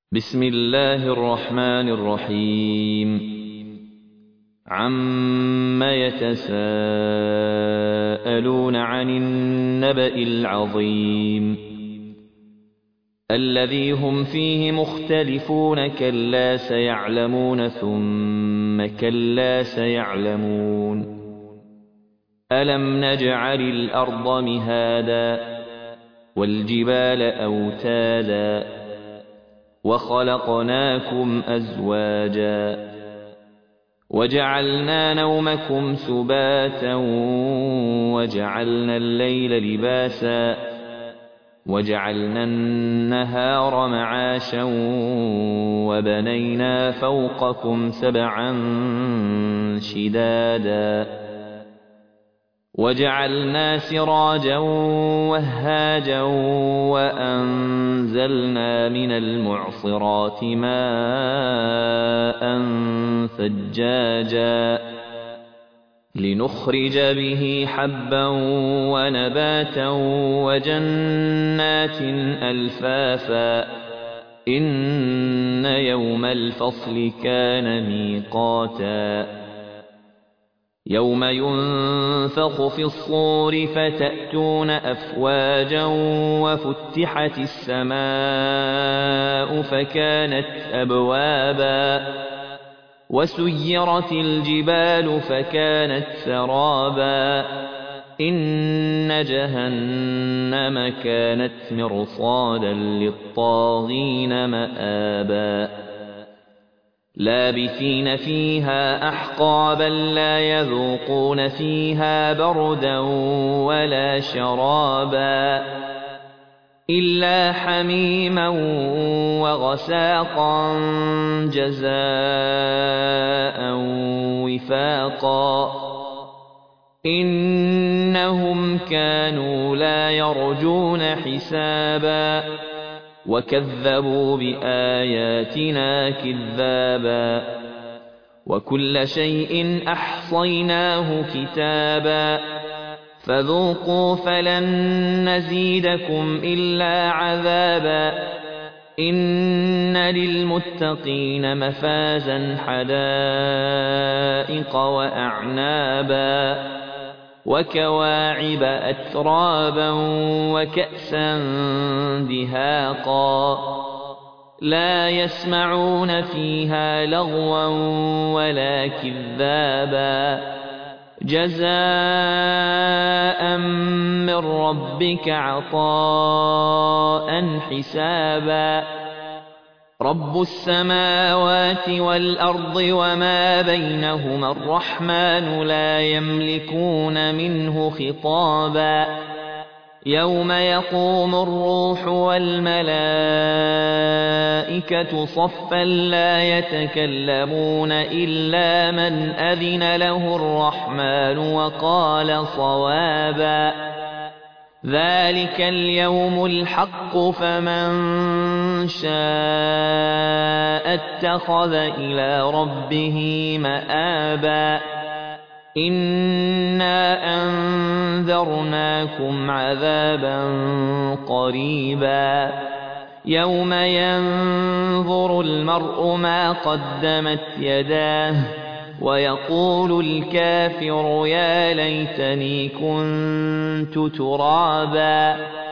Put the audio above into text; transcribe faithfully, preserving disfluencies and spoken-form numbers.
بسم الله الرحمن الرحيم عم يتساءلون عن النبأ العظيم الذي هم فيه مختلفون كلا سيعلمون ثم كلا سيعلمون ألم نجعل الأرض مهادا والجبال أوتادا وخلقناكم أزواجا وجعلنا نومكم سباتا وجعلنا الليل لباسا وجعلنا النهار معاشا وبنينا فوقكم سبعا شدادا وجعلنا سراجا وهاجا وأنزلنا من المعصرات ماء ثجاجا لنخرج به حبا ونباتا وجنات ألفافا إن يوم الفصل كان ميقاتا يوم ينفخ في الصور فتأتون أفواجا وفتحت السماء فكانت أبوابا وسيرت الجبال فكانت سرابا إن جهنم كانت مرصادا للطاغين مآبا لابثين فيها أحقابا لا يذوقون فيها بردا ولا شرابا إلا حميما وغساقا جزاء وفاقا إنهم كانوا لا يرجون حسابا وكذبوا بآياتنا كذابا وكل شيء أحصيناه كتابا فذوقوا فلن نزيدكم إلا عذابا إن للمتقين مفازا حدائق وأعنابا وكواعب أترابا وكأسا دهاقا لا يسمعون فيها لغوا ولا كذابا جزاء من ربك عطاء حسابا رب السماوات والأرض وما بينهما الرحمن لا يملكون منه خطابا يوم يقوم الروح والملائكة صفا لا يتكلمون إلا من أذن له الرحمن وقال صوابا ذلك اليوم الحق فمن شاء اتخذ إلى ربه مآبا إنا أنذرناكم عذابا قريبا يوم ينظر المرء ما قدمت يداه ويقول الكافر يا ليتني كنت ترابا